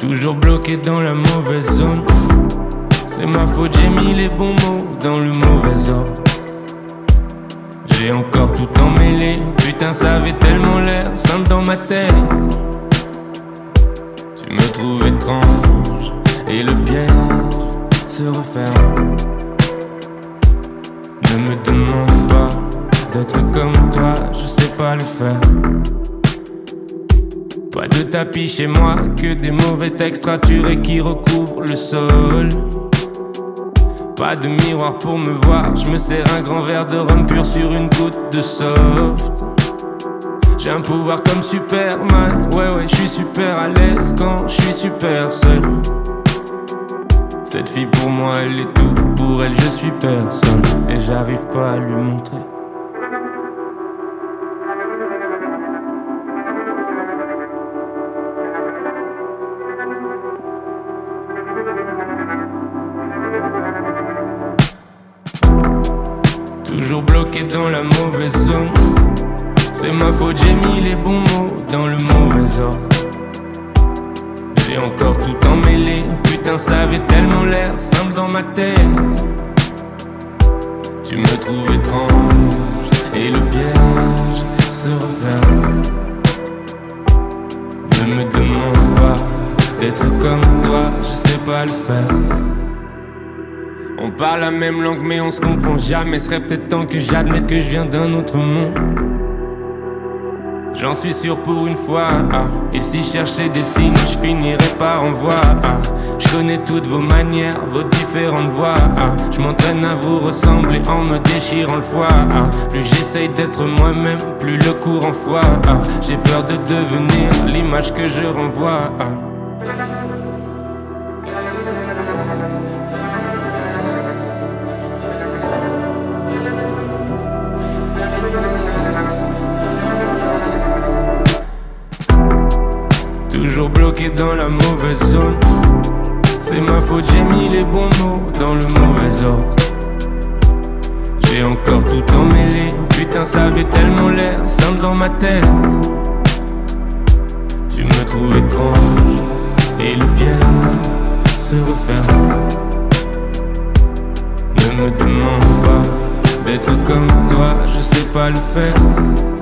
Toujours bloqué dans la mauvaise zone. C'est ma faute, j'ai mis les bons mots dans le mauvais ordre. J'ai encore tout emmêlé. Putain, ça avait tellement l'air simple dans ma tête. Tu me trouves étrange et le piège se referme. Ne me demande pas d'être comme toi, je sais pas le faire. Pas de tapis chez moi, que des mauvais textes raturés qui recouvrent le sol. Pas de miroir pour me voir, je me sers un grand verre de rhum pur sur une goutte de soft. J'ai un pouvoir comme Superman, ouais, je suis super à l'aise quand je suis super seul. Cette fille pour moi elle est tout, pour elle je suis personne. Et j'arrive pas à lui montrer. Toujours bloqué dans la mauvaise zone. C'est ma faute, j'ai mis les bons mots dans le mauvais ordre. J'ai encore tout emmêlé. Putain, ça avait tellement l'air simple dans ma tête. Tu me trouves étrange et le piège se referme. Ne me demande pas d'être comme toi, je sais pas le faire. On parle la même langue mais on se comprend jamais. Serait peut-être temps que j'admette que je viens d'un autre monde. J'en suis sûr pour une fois, Et si je cherchais des signes, je finirais par en voir, Je connais toutes vos manières, vos différentes voix, Je m'entraîne à vous ressembler en me déchirant le foie, Plus j'essaye d'être moi-même, plus le courant foie, J'ai peur de devenir l'image que je renvoie, Toujours bloqué dans la mauvaise zone. C'est ma faute, j'ai mis les bons mots dans le mauvais ordre. J'ai encore tout emmêlé. Putain, ça avait tellement l'air simple dans ma tête. Tu me trouves étrange et le piège se referme. Ne me demande pas d'être comme toi, je sais pas le faire.